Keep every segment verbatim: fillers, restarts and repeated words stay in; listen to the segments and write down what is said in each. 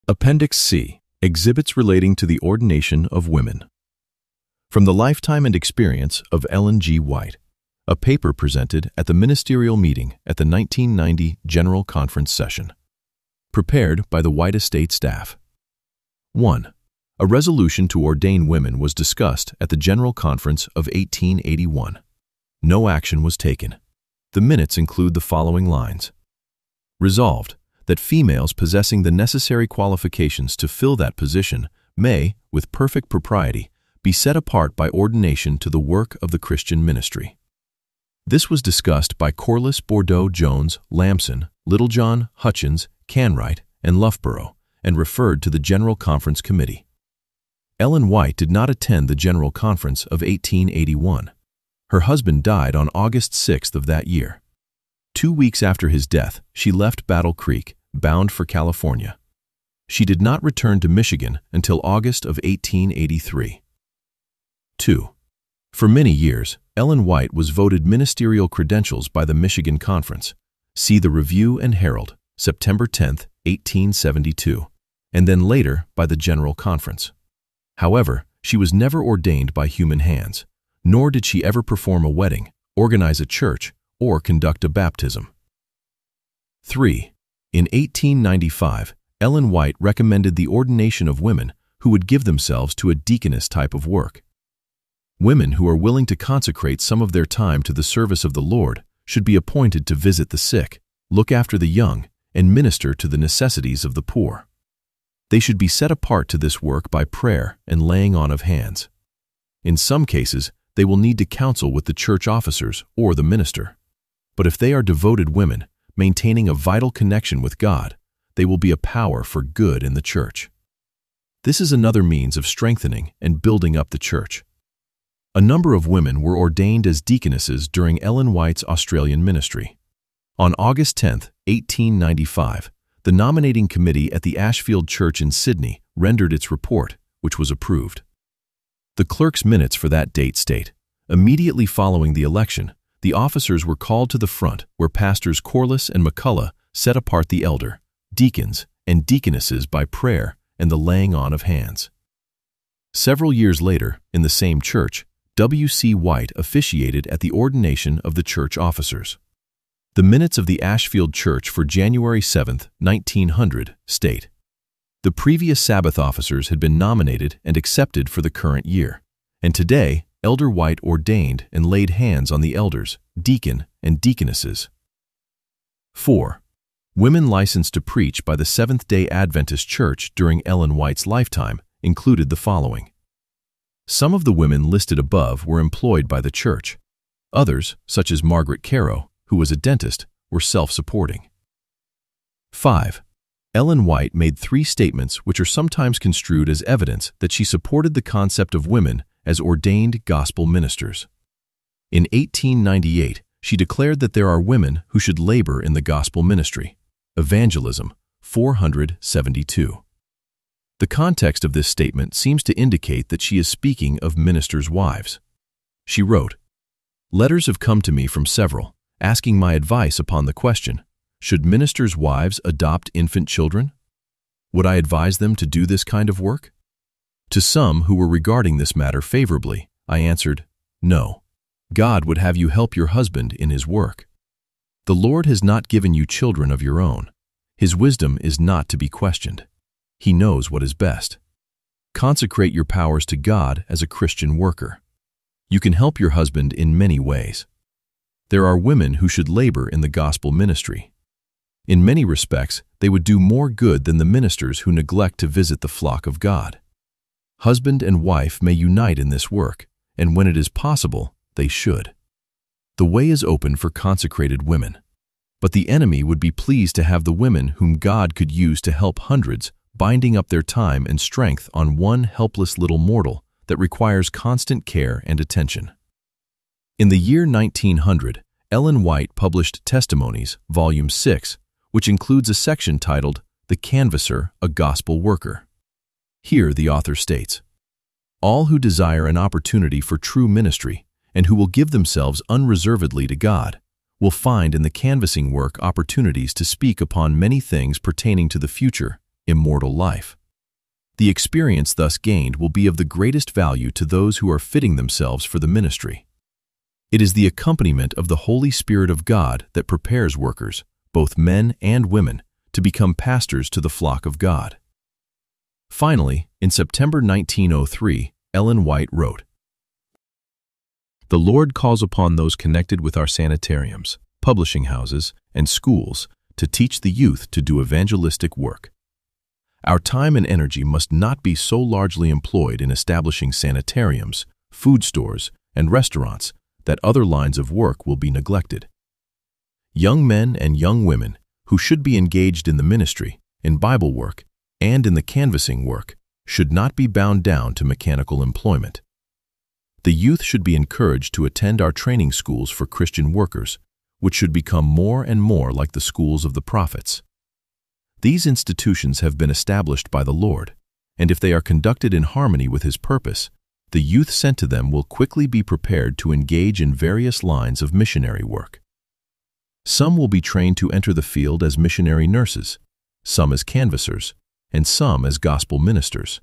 Appendix C. Exhibits relating to the ordination of women. From the lifetime and experience of Ellen G. White, a paper presented at the ministerial meeting at the nineteen ninety General Conference session. Prepared by the White Estate staff. one. A resolution to ordain women was discussed at the General Conference of eighteen eighty-one. No action was taken. The minutes include the following lines. Resolved, that females possessing the necessary qualifications to fill that position may, with perfect propriety, be set apart by ordination to the work of the Christian ministry. This was discussed by Corliss, Bordeaux, Jones, Lamson, Littlejohn, Hutchins, Canwright, and Loughborough, and referred to the General Conference Committee. Ellen White did not attend the General Conference of eighteen eighty-one. Her husband died on August sixth of that year. Two weeks after his death, she left Battle Creek, bound for California. She did not return to Michigan until August of eighteen eighty-three. two. For many years, Ellen White was voted ministerial credentials by the Michigan Conference. See the Review and Herald, September tenth, eighteen seventy-two, and then later by the General Conference. However, she was never ordained by human hands, nor did she ever perform a wedding, organize a church, or conduct a baptism. three. In eighteen ninety-five, Ellen White recommended the ordination of women who would give themselves to a deaconess type of work. Women who are willing to consecrate some of their time to the service of the Lord should be appointed to visit the sick, look after the young, and minister to the necessities of the poor. They should be set apart to this work by prayer and laying on of hands. In some cases, they will need to counsel with the church officers or the minister. But if they are devoted women, maintaining a vital connection with God, they will be a power for good in the church. This is another means of strengthening and building up the church. A number of women were ordained as deaconesses during Ellen White's Australian ministry. On August tenth, eighteen ninety-five, the nominating committee at the Ashfield Church in Sydney rendered its report, which was approved. The clerk's minutes for that date state, immediately following the election, the officers were called to the front where pastors Corliss and McCullough set apart the elder, deacons, and deaconesses by prayer and the laying on of hands. Several years later, in the same church, W C White officiated at the ordination of the church officers. The minutes of the Ashfield Church for January seventh, nineteen hundred, state, the previous Sabbath officers had been nominated and accepted for the current year, and today Elder White ordained and laid hands on the elders, deacon, and deaconesses. four. Women licensed to preach by the Seventh-day Adventist Church during Ellen White's lifetime included the following. Some of the women listed above were employed by the church. Others, such as Margaret Caro, who was a dentist, were self-supporting. five. Ellen White made three statements which are sometimes construed as evidence that she supported the concept of women as ordained gospel ministers. In eighteen ninety-eight, she declared that there are women who should labor in the gospel ministry. Evangelism, four seventy-two. The context of this statement seems to indicate that she is speaking of ministers' wives. She wrote, "Letters have come to me from several, asking my advice upon the question, should ministers' wives adopt infant children? Would I advise them to do this kind of work? To some who were regarding this matter favorably, I answered, no. God would have you help your husband in his work. The Lord has not given you children of your own. His wisdom is not to be questioned. He knows what is best. Consecrate your powers to God as a Christian worker. You can help your husband in many ways. There are women who should labor in the gospel ministry. In many respects, they would do more good than the ministers who neglect to visit the flock of God. Husband and wife may unite in this work, and when it is possible, they should. The way is open for consecrated women, but the enemy would be pleased to have the women whom God could use to help hundreds binding up their time and strength on one helpless little mortal that requires constant care and attention. In the year nineteen hundred, Ellen White published Testimonies, Volume six, which includes a section titled, The Canvasser, a Gospel Worker. Here the author states, all who desire an opportunity for true ministry and who will give themselves unreservedly to God will find in the canvassing work opportunities to speak upon many things pertaining to the future, immortal life. The experience thus gained will be of the greatest value to those who are fitting themselves for the ministry. It is the accompaniment of the Holy Spirit of God that prepares workers, both men and women, to become pastors to the flock of God. Finally, in September nineteen oh three, Ellen White wrote, "The Lord calls upon those connected with our sanitariums, publishing houses, and schools to teach the youth to do evangelistic work. Our time and energy must not be so largely employed in establishing sanitariums, food stores, and restaurants that other lines of work will be neglected. Young men and young women who should be engaged in the ministry, in Bible work, and in the canvassing work should not be bound down to mechanical employment. The youth should be encouraged to attend our training schools for Christian workers, which should become more and more like the schools of the prophets. These institutions have been established by the Lord, and if they are conducted in harmony with His purpose, the youth sent to them will quickly be prepared to engage in various lines of missionary work. Some will be trained to enter the field as missionary nurses, some as canvassers, and some as gospel ministers."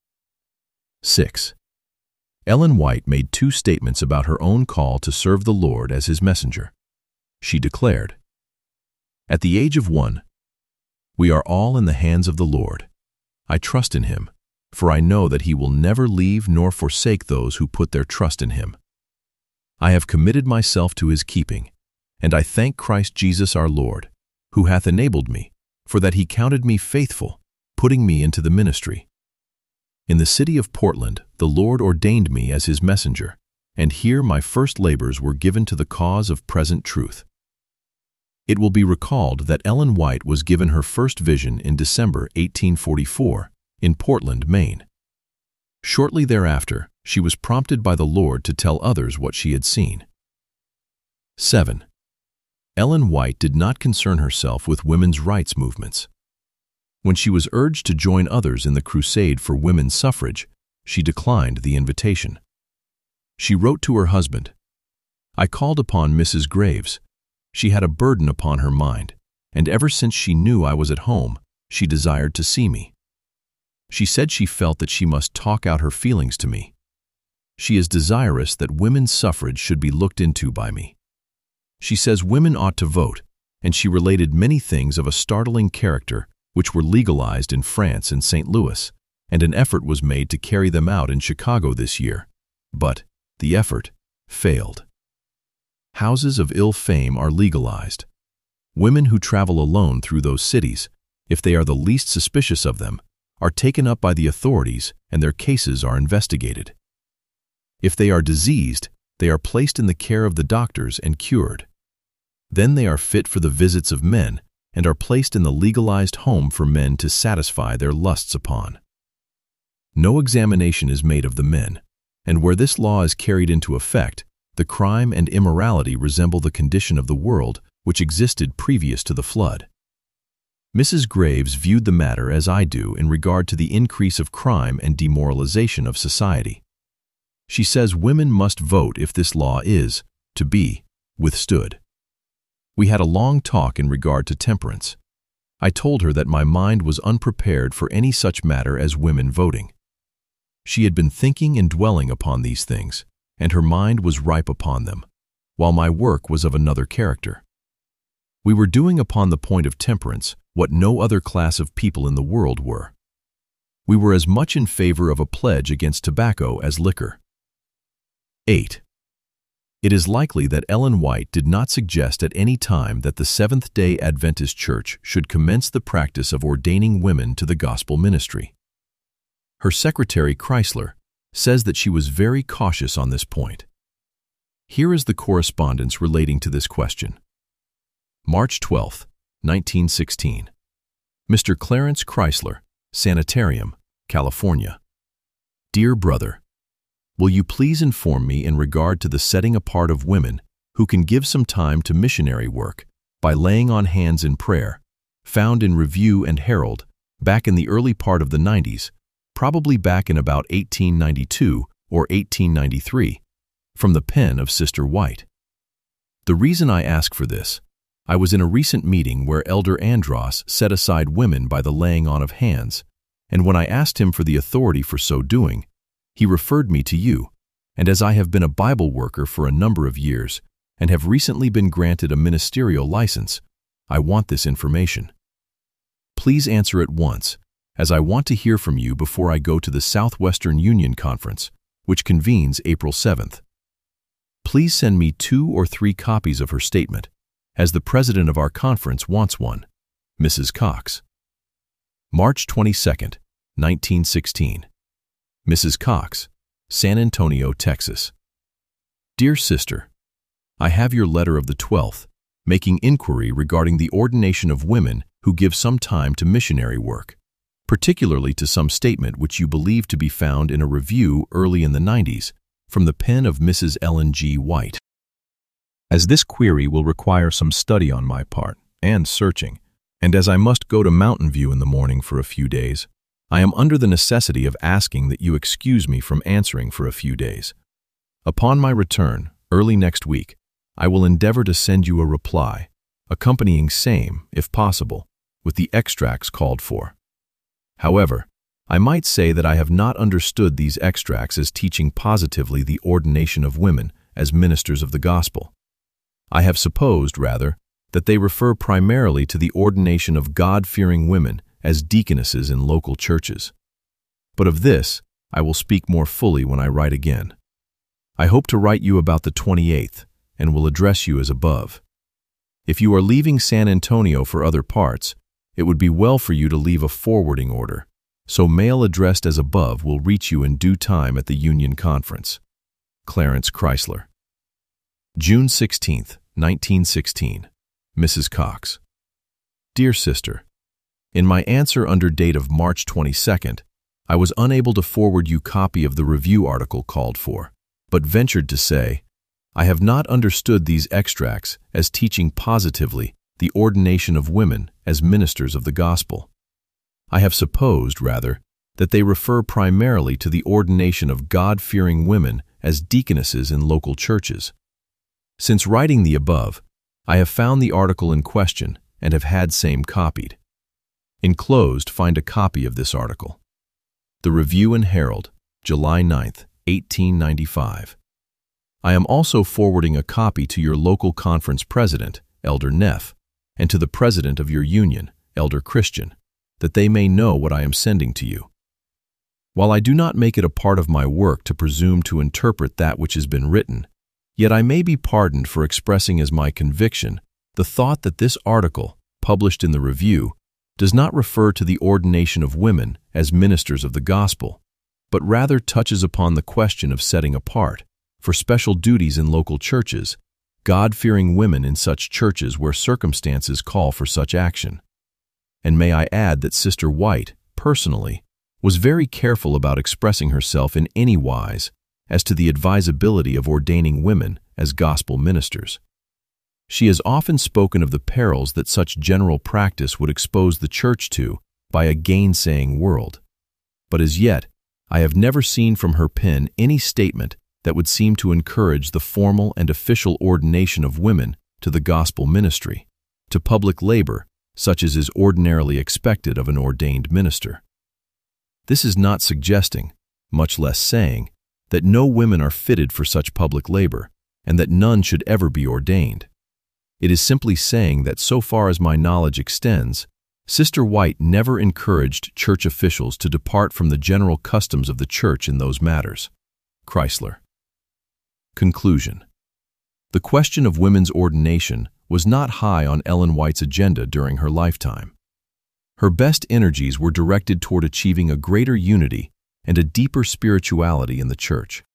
six. Ellen White made two statements about her own call to serve the Lord as His messenger. She declared, "At the age of one, we are all in the hands of the Lord. I trust in Him, for I know that He will never leave nor forsake those who put their trust in Him. I have committed myself to His keeping, and I thank Christ Jesus our Lord, who hath enabled me, for that He counted me faithful, putting me into the ministry. In the city of Portland, the Lord ordained me as His messenger, and here my first labors were given to the cause of present truth." It will be recalled that Ellen White was given her first vision in December eighteen forty-four in Portland, Maine. Shortly thereafter, she was prompted by the Lord to tell others what she had seen. seven. Ellen White did not concern herself with women's rights movements. When she was urged to join others in the crusade for women's suffrage, she declined the invitation. She wrote to her husband, "I called upon Missus Graves. She had a burden upon her mind, and ever since she knew I was at home, she desired to see me. She said she felt that she must talk out her feelings to me. She is desirous that women's suffrage should be looked into by me. She says women ought to vote, and she related many things of a startling character which were legalized in France and Saint Louis, and an effort was made to carry them out in Chicago this year. But the effort failed. Houses of ill fame are legalized. Women who travel alone through those cities, if they are the least suspicious of them, are taken up by the authorities and their cases are investigated. If they are diseased, they are placed in the care of the doctors and cured. Then they are fit for the visits of men and are placed in the legalized home for men to satisfy their lusts upon. No examination is made of the men, and where this law is carried into effect, the crime and immorality resemble the condition of the world which existed previous to the flood. Missus Graves viewed the matter as I do in regard to the increase of crime and demoralization of society. She says women must vote if this law is, to be, withstood. We had a long talk in regard to temperance. I told her that my mind was unprepared for any such matter as women voting. She had been thinking and dwelling upon these things, and her mind was ripe upon them, while my work was of another character. We were doing upon the point of temperance what no other class of people in the world were. We were as much in favor of a pledge against tobacco as liquor. eight. It is likely that Ellen White did not suggest at any time that the Seventh-day Adventist Church should commence the practice of ordaining women to the gospel ministry. Her secretary, Chrysler, says that she was very cautious on this point. Here is the correspondence relating to this question. March twelfth, nineteen sixteen. Mister Clarence Chrysler, Sanitarium, California. Dear Brother, will you please inform me in regard to the setting apart of women who can give some time to missionary work by laying on hands in prayer, found in Review and Herald back in the early part of the nineties, probably back in about eighteen ninety-two or eighteen ninety-three, from the pen of Sister White. The reason I ask for this I was in a recent meeting where Elder Andros set aside women by the laying on of hands, and when I asked him for the authority for so doing, he referred me to you, and as I have been a Bible worker for a number of years and have recently been granted a ministerial license, I want this information. Please answer at once, as I want to hear from you before I go to the Southwestern Union Conference, which convenes April seventh. Please send me two or three copies of her statement, as the president of our conference wants one, Missus Cox. March twenty-second, nineteen sixteen. Missus Cox, San Antonio, Texas. Dear Sister, I have your letter of the twelfth, making inquiry regarding the ordination of women who give some time to missionary work, particularly to some statement which you believe to be found in a review early in the nineties from the pen of Missus Ellen G. White. As this query will require some study on my part and searching, and as I must go to Mountain View in the morning for a few days, I am under the necessity of asking that you excuse me from answering for a few days. Upon my return, early next week, I will endeavor to send you a reply, accompanying same, if possible, with the extracts called for. However, I might say that I have not understood these extracts as teaching positively the ordination of women as ministers of the gospel. I have supposed, rather, that they refer primarily to the ordination of God-fearing women as deaconesses in local churches. But of this, I will speak more fully when I write again. I hope to write you about the twenty-eighth, and will address you as above. If you are leaving San Antonio for other parts, it would be well for you to leave a forwarding order, so mail addressed as above will reach you in due time at the Union Conference. Clarence Chrysler. June sixteenth, nineteen sixteen. Missus Cox. Dear Sister, in my answer under date of March twenty-second, I was unable to forward you copy of the review article called for, but ventured to say, I have not understood these extracts as teaching positively the ordination of women as ministers of the gospel. I have supposed, rather, that they refer primarily to the ordination of God-fearing women as deaconesses in local churches. Since writing the above, I have found the article in question and have had same copied. Enclosed, find a copy of this article. The Review and Herald, July ninth, eighteen ninety-five. I am also forwarding a copy to your local conference president, Elder Neff, and to the president of your union, Elder Christian, that they may know what I am sending to you. While I do not make it a part of my work to presume to interpret that which has been written, yet I may be pardoned for expressing as my conviction the thought that this article, published in the Review, does not refer to the ordination of women as ministers of the gospel, but rather touches upon the question of setting apart, for special duties in local churches, God-fearing women in such churches where circumstances call for such action. And may I add that Sister White, personally, was very careful about expressing herself in any wise as to the advisability of ordaining women as gospel ministers. She has often spoken of the perils that such general practice would expose the church to by a gainsaying world. But as yet, I have never seen from her pen any statement that would seem to encourage the formal and official ordination of women to the gospel ministry, to public labor, such as is ordinarily expected of an ordained minister. This is not suggesting, much less saying, that no women are fitted for such public labor, and that none should ever be ordained. It is simply saying that so far as my knowledge extends, Sister White never encouraged church officials to depart from the general customs of the church in those matters. Chrysler. Conclusion. The question of women's ordination was not high on Ellen White's agenda during her lifetime. Her best energies were directed toward achieving a greater unity and a deeper spirituality in the church.